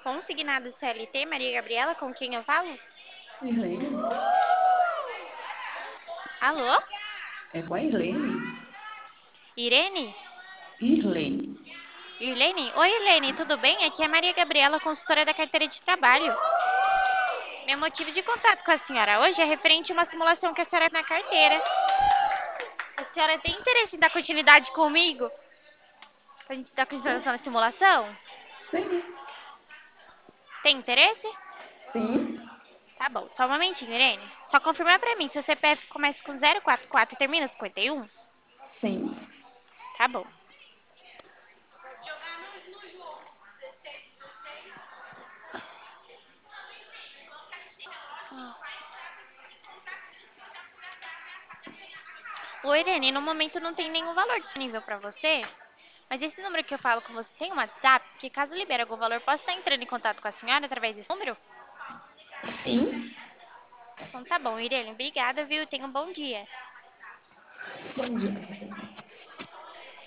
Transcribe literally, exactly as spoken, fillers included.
Consignado C L T, Maria Gabriela, com quem eu falo? Irlene? Alô? É com a Irlene? Irene? Irlene. Irlene? Oi, Irlene, tudo bem? Aqui é a Maria Gabriela, consultora da carteira de trabalho. Meu motivo de contato com a senhora hoje é referente a uma simulação que a senhora fez na carteira. A senhora tem interesse em dar continuidade comigo? Pra gente dar continuação na simulação? Sim. Tem interesse? Sim. Tá bom, só um momentinho, Irene. Só confirmar pra mim, seu C P F começa com zero quatro quatro e termina com cinquenta e um? Sim. Tá bom. Oi, Irene, no momento não tem nenhum valor disponível pra você, mas esse número que eu falo com você tem um WhatsApp, que caso libere algum valor, posso estar entrando em contato com a senhora através desse número? Sim. Então tá bom, Irene, obrigada, viu? Tenha um bom dia. Bom dia.